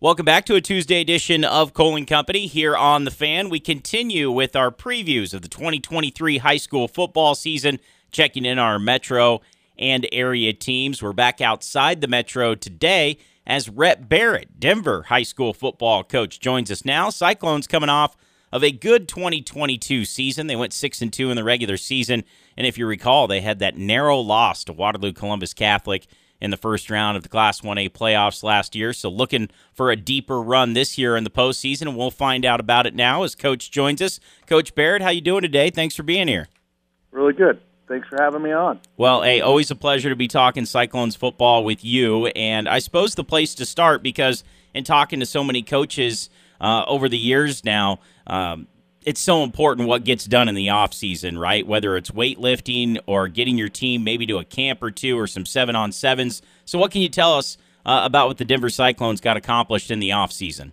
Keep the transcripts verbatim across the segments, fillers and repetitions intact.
Welcome back to a Tuesday edition of Cole and Company here on The Fan. We continue with our previews of the twenty twenty-three high school football season, checking in our Metro and area teams. We're back outside the Metro today as Rhett Barrett, Denver high school football coach, joins us now. Cyclones coming off of a good twenty twenty-two season. They went six and two in the regular season, and if you recall, they had that narrow loss to Waterloo Columbus Catholic in the first round of the Class one A playoffs last year. So looking for a deeper run this year in the postseason, and we'll find out about it now as Coach joins us. Coach Barrett, how you doing today? Thanks for being here. Really good. Thanks for having me on. Well, hey, always a pleasure to be talking Cyclones football with you. And I suppose the place to start, because in talking to so many coaches uh, over the years now, um, it's so important what gets done in the offseason, right? Whether it's weightlifting or getting your team maybe to a camp or two or some seven-on-sevens. So what can you tell us uh, about what the Denver Cyclones got accomplished in the offseason?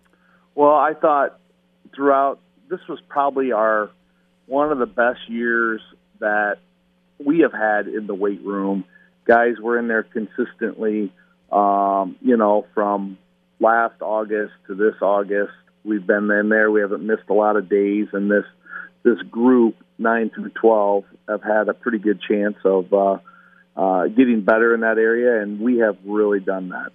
Well, I thought throughout, this was probably our one of the best years that we have had in the weight room. Guys were in there consistently, um, you know, from last August to this August. We've been in there. We haven't missed a lot of days, and this this group, nine through twelve, have had a pretty good chance of uh, uh, getting better in that area, and we have really done that.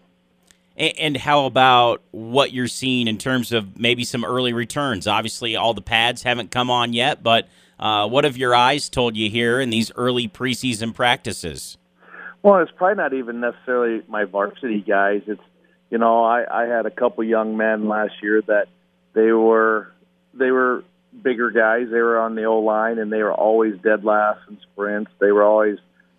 And how about what you're seeing in terms of maybe some early returns? Obviously, all the pads haven't come on yet, but uh, what have your eyes told you here in these early preseason practices? Well, it's probably not even necessarily my varsity guys. It's, you know, I, I had a couple young men last year that they were they were bigger guys. They were on the O-line, and they were always dead last in sprints. They were always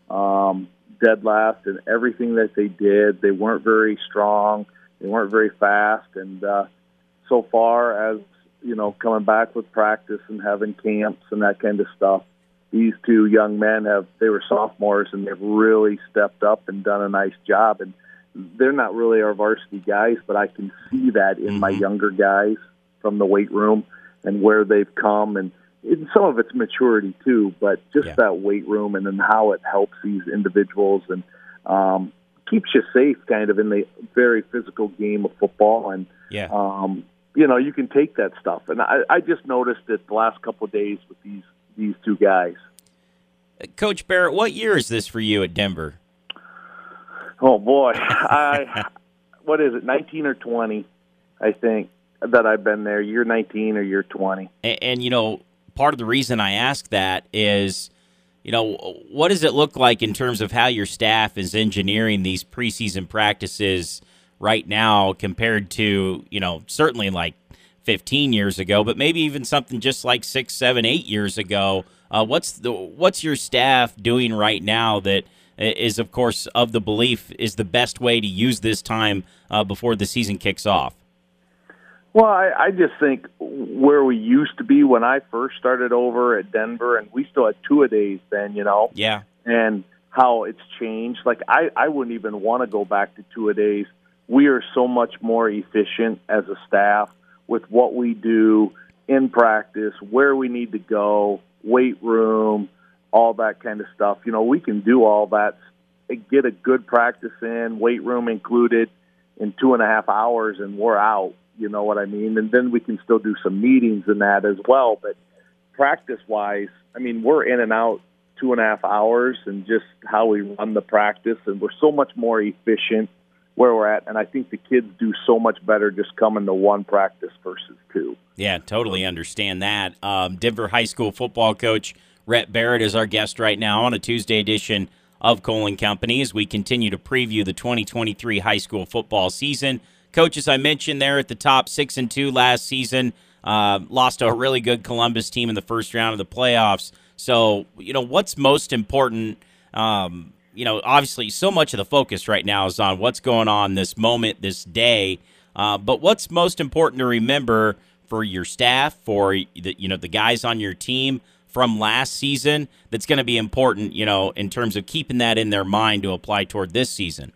um, dead last in everything that they did. They weren't very strong. They weren't very fast. And uh, so far as, you know, coming back with practice and having camps and that kind of stuff, these two young men have, they were sophomores, and they've really stepped up and done a nice job. And they're not really our varsity guys, but I can see that in mm-hmm. my younger guys from the weight room and where they've come. And it, some of it's maturity too, but just yeah. that weight room and then how it helps these individuals and um, keeps you safe kind of in the very physical game of football. And, yeah. um, you know, you can take that stuff. And I, I just noticed it the last couple of days with these, these two guys. Coach Barrett, what year is this for you at Denver? Oh, boy. I what is it, nineteen or twenty, I think, that I've been there. Year nineteen or year twenty. And, and, you know, part of the reason I ask that is, you know, what does it look like in terms of how your staff is engineering these preseason practices right now compared to, you know, certainly like fifteen years ago, but maybe even something just like six, seven, eight years ago? Uh, what's the what's your staff doing right now that is, of course, of the belief is the best way to use this time uh, before the season kicks off? Well, I, I just think where we used to be when I first started over at Denver, and we still had two-a-days then, you know? Yeah. And how it's changed. Like, I, I wouldn't even want to go back to two-a-days. We are so much more efficient as a staff with what we do in practice, where we need to go, weight room, all that kind of stuff. You know, we can do all that, get a good practice in, weight room included, in two and a half hours, and we're out. You know what I mean? And then we can still do some meetings in that as well. But practice-wise, I mean, we're in and out two and a half hours and just how we run the practice, and we're so much more efficient where we're at. And I think the kids do so much better just coming to one practice versus two. Yeah, totally understand that. Um, Denver high school football coach Rhett Barrett is our guest right now on a Tuesday edition of Cole and Company as we continue to preview the twenty twenty-three high school football season. Coach, as I mentioned there at the top, six and two last season, uh, lost to a really good Columbus team in the first round of the playoffs. So, you know, what's most important? Um, you know, obviously, so much of the focus right now is on what's going on this moment, this day. Uh, but what's most important to remember for your staff, for the, you know, the guys on your team from last season that's going to be important, you know, in terms of keeping that in their mind to apply toward this season?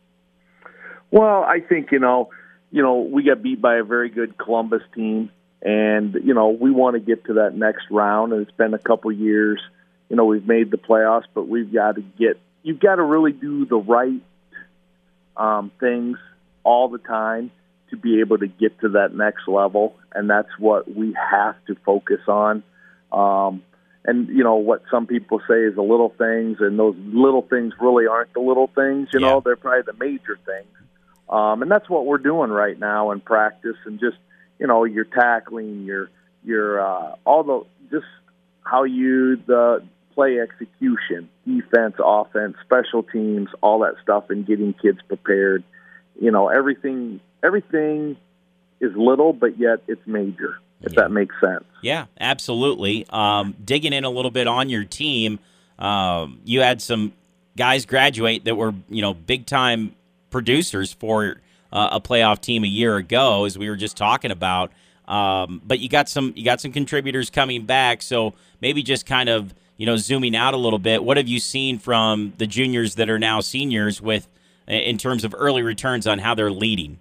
Well, I think, you know, you know, we got beat by a very good Columbus team, and, you know, we want to get to that next round, and it's been a couple years. You know, we've made the playoffs, but we've got to get, you've got to really do the right um, things all the time to be able to get to that next level, and that's what we have to focus on. Um, and, you know, what some people say is the little things, and those little things really aren't the little things, you yeah. know, they're probably the major things. Um, and that's what we're doing right now in practice, and just, you know, your tackling, your, your, uh, all the, just how you, the play execution, defense, offense, special teams, all that stuff, and getting kids prepared. You know, everything, everything is little, but yet it's major, if yeah. that makes sense. Yeah, absolutely. Um, digging in a little bit on your team, um, you had some guys graduate that were, you know, big-time producers for uh, a playoff team a year ago, as we were just talking about. Um, but you got some you got some contributors coming back, so maybe just kind of, you know, zooming out a little bit, what have you seen from the juniors that are now seniors with in terms of early returns on how they're leading?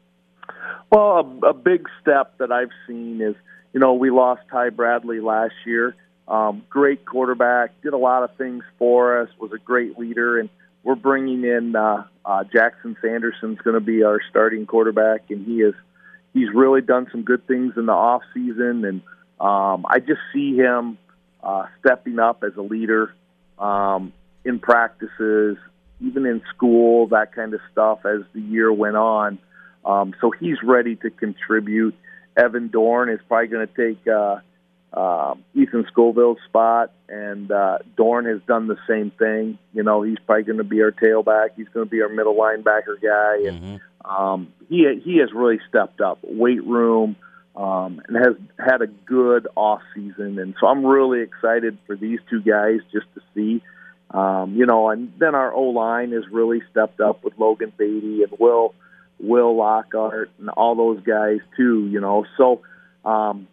Well, a, a big step that I've seen is, you know, we lost Ty Bradley last year. Um, great quarterback, did a lot of things for us, was a great leader, and we're bringing in uh, uh, Jackson Sanderson's going to be our starting quarterback, and he is he's really done some good things in the off season, and um, I just see him uh, stepping up as a leader um, in practices, even in school, that kind of stuff as the year went on. Um, so he's ready to contribute. Evan Dorn is probably going to take uh, uh, Ethan Scoville's spot, and uh, Dorn has done the same thing. You know, he's probably going to be our tailback. He's going to be our middle linebacker guy, and mm-hmm. um, he he has really stepped up. Weight room, um, and has had a good off season, and so I'm really excited for these two guys just to see. Um, you know, and then our O-line has really stepped up with Logan Beatty and Will Will Lockhart and all those guys too, you know. So um,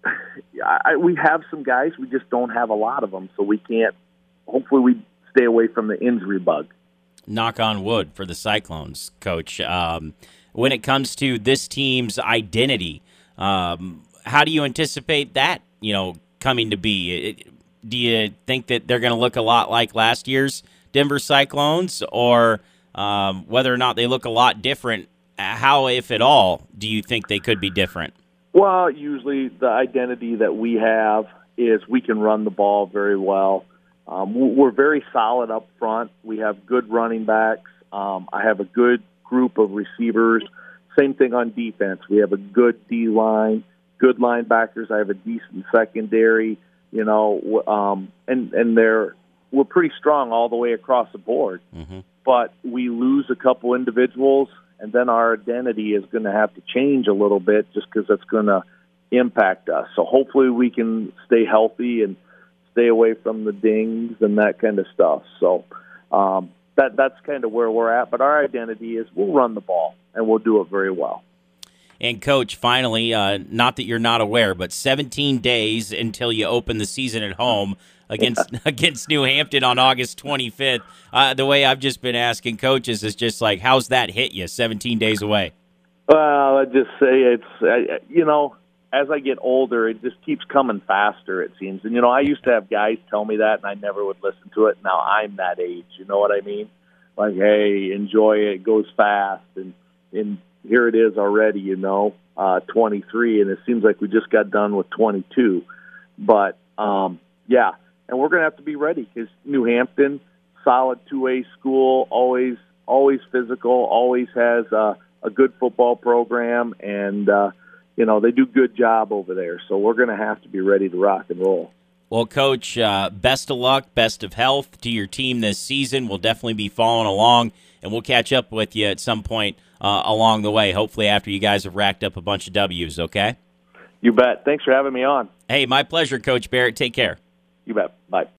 I, we have some guys, we just don't have a lot of them, so we can't – hopefully we stay away from the injury bug. Knock on wood for the Cyclones, Coach. Um, when it comes to this team's identity, um, how do you anticipate that, you know, coming to be? It, do you think that they're going to look a lot like last year's Denver Cyclones, or um, whether or not they look a lot different? How, if at all, do you think they could be different? Well, usually the identity that we have is we can run the ball very well. Um, we're very solid up front. We have good running backs. Um, I have a good group of receivers. Same thing on defense. We have a good D-line, good linebackers. I have a decent secondary, you know, um, and, and they're we're pretty strong all the way across the board. Mm-hmm. But we lose a couple individuals, and then our identity is going to have to change a little bit just because that's going to impact us. So hopefully we can stay healthy and stay away from the dings and that kind of stuff. So um, that that's kind of where we're at. But our identity is we'll run the ball, and we'll do it very well. And, Coach, finally, uh, not that you're not aware, but seventeen days until you open the season at home against yeah. against New Hampton on August twenty-fifth. Uh, the way I've just been asking coaches is just like, how's that hit you, seventeen days away? Well, I just say it's, you know, as I get older, it just keeps coming faster, it seems. And, you know, I used to have guys tell me that, and I never would listen to it. Now I'm that age, you know what I mean? Like, hey, enjoy it. It goes fast. And, and here it is already, you know, uh, twenty-three, and it seems like we just got done with twenty-two. But, um, yeah, and we're going to have to be ready because New Hampton, solid two A school, always always physical, always has uh, a good football program, and, uh, you know, they do a good job over there. So we're going to have to be ready to rock and roll. Well, Coach, uh, best of luck, best of health to your team this season. We'll definitely be following along, and we'll catch up with you at some point uh, along the way, hopefully after you guys have racked up a bunch of W's, okay? You bet. Thanks for having me on. Hey, my pleasure, Coach Barrett. Take care. You bet. Bye.